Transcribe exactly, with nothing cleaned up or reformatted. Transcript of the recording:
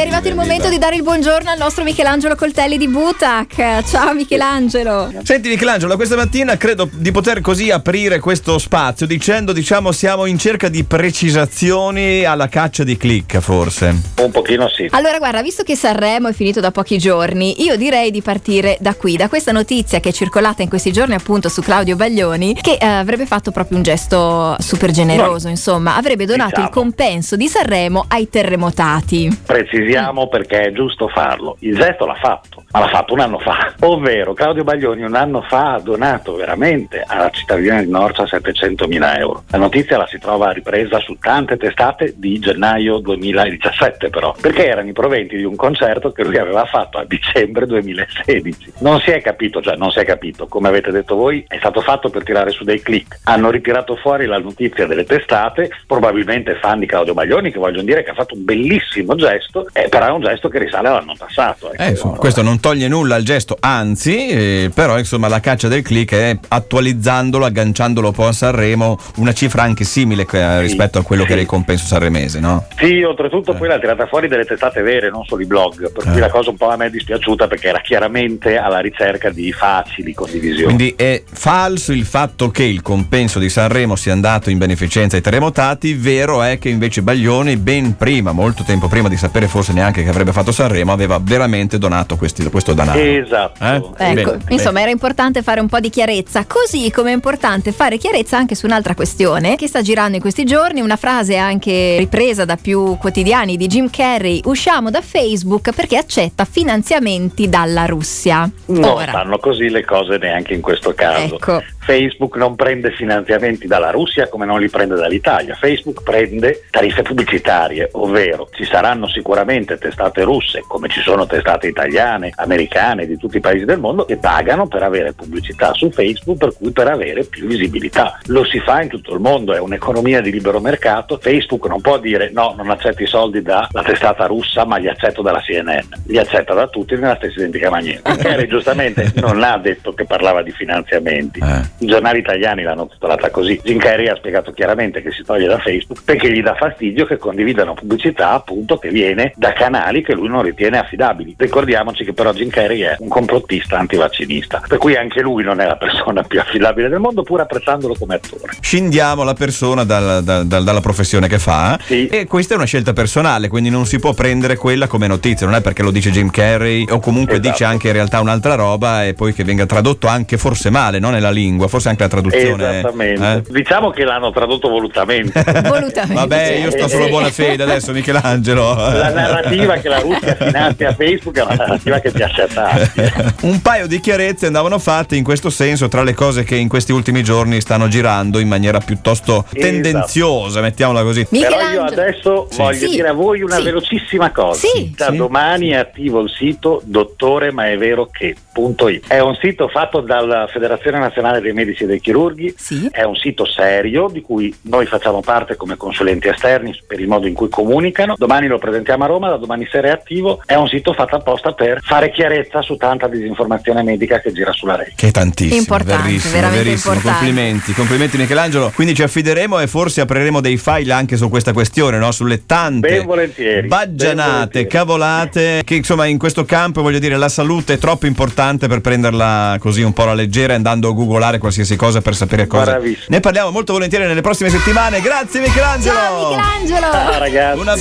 arrivato il momento di dare il buongiorno al nostro Michelangelo Coltelli di Butac. Ciao Michelangelo. Senti Michelangelo, questa mattina credo di poter così aprire questo spazio dicendo, diciamo, siamo in cerca di precisazioni alla caccia di click, forse. Un pochino sì. Allora guarda, visto che Sanremo è finito da pochi giorni, io direi di partire da qui, da questa notizia che è circolata in questi giorni appunto su Claudio Baglioni, che eh, avrebbe fatto proprio un gesto super generoso, no. Insomma, avrebbe donato diciamo. il compenso di Sanremo ai terremotati. Precisiamo perché è giusto farlo. Il gesto l'ha fatto, ma l'ha fatto un anno fa. Ovvero Claudio Baglioni un anno fa ha donato veramente alla cittadina di Norcia settecentomila euro. La notizia la si trova ripresa su tante testate di gennaio duemiladiciassette però, perché erano i proventi di un concerto che lui aveva fatto a dicembre duemilasedici. Non si è capito, cioè non si è capito, come avete detto voi, è stato fatto per tirare su dei click. Hanno ritirato fuori la notizia delle testate, probabilmente fan di Claudio Baglioni, che vogliono dire che ha fatto un bellissimo gesto, eh, però è un gesto che risale all'anno passato. Ecco. Eh, insomma, questo non toglie nulla al gesto, anzi, eh, però insomma la caccia del click è attualizzandolo, agganciandolo un po' a Sanremo, una cifra anche simile eh, rispetto a quello sì. che era il compenso sanremese, no? Sì, oltretutto eh. poi l'ha tirata fuori delle testate vere, non solo i blog, per cui eh. la cosa un po' a me è dispiaciuta perché era chiaramente alla ricerca di facili condivisioni. Quindi è falso il fatto che il compenso di Sanremo sia andato in beneficenza ai terremotati, vero è che invece Baglioni ben prima, molto tempo prima di sapere forse neanche che avrebbe fatto Sanremo, aveva veramente donato questi, questo denaro. Esatto. Eh? Ecco, bene, insomma bene. Era importante fare un po' di chiarezza, così come è importante fare chiarezza anche su un'altra questione che sta girando in questi giorni, una frase anche ripresa da più quotidiani di Jim Carrey: usciamo da Facebook perché accetta finanziamenti dalla Russia. Non Ora. stanno così le cose neanche in questo caso. Ecco. Facebook non prende finanziamenti dalla Russia come non li prende dall'Italia. Facebook prende tariffe pubblicitarie, ovvero ci saranno sicuramente testate russe, come ci sono testate italiane, americane, di tutti i paesi del mondo, che pagano per avere pubblicità su Facebook, per cui per avere più visibilità. Lo si fa in tutto il mondo, è un'economia di libero mercato. Facebook non può dire no, non accetto i soldi dalla testata russa, ma li accetto dalla C N N. Li accetta da tutti nella stessa identica maniera. Kerry giustamente non ha detto che parlava di finanziamenti. Eh. I giornali italiani l'hanno titolata così. Jim Carrey ha spiegato chiaramente che si toglie da Facebook perché gli dà fastidio che condividano pubblicità appunto che viene da canali che lui non ritiene affidabili. Ricordiamoci che però Jim Carrey è un complottista antivaccinista, per cui anche lui non è la persona più affidabile del mondo, pur apprezzandolo come attore. Scindiamo la persona dal, dal, dal, dalla professione che fa, sì. E questa è una scelta personale, quindi non si può prendere quella come notizia, non è perché lo dice Jim Carrey o comunque esatto. dice anche in realtà un'altra roba e poi che venga tradotto anche forse male, no? Nella lingua, forse anche la traduzione. Esattamente. Eh? Diciamo che l'hanno tradotto volutamente. Volutamente. Vabbè, io sto sulla buona fede adesso, Michelangelo. La narrativa che la Russia finanzia Facebook è una narrativa che piace a tanti. Un paio di chiarezze andavano fatte in questo senso tra le cose che in questi ultimi giorni stanno girando in maniera piuttosto esatto. tendenziosa, mettiamola così. Però io adesso sì. voglio sì. dire a voi una sì. velocissima cosa. Sì. Da sì. domani è attivo il sito dottore ma è vero che punto it. È un sito fatto dalla Federazione Nazionale dei Medici e dei Chirurghi. Sì. È un sito serio di cui noi facciamo parte come consulenti esterni per il modo in cui comunicano. Domani lo presentiamo a Roma, da domani sera è attivo. È un sito fatto apposta per fare chiarezza su tanta disinformazione medica che gira sulla rete. Che è tantissimo, Importante, verissimo, veramente verissimo. importante. Complimenti, complimenti Michelangelo. Quindi ci affideremo e forse apriremo dei file anche su questa questione, no? Sulle tante Ben volentieri, baggianate, ben volentieri. cavolate che insomma in questo campo, voglio dire, la salute è troppo importante per prenderla così un po' alla leggera andando a googolare qualsiasi cosa per sapere cosa. Bravissimo. Ne parliamo molto volentieri nelle prossime settimane. Grazie Michelangelo. Ciao Michelangelo. Ciao ragazzi. Una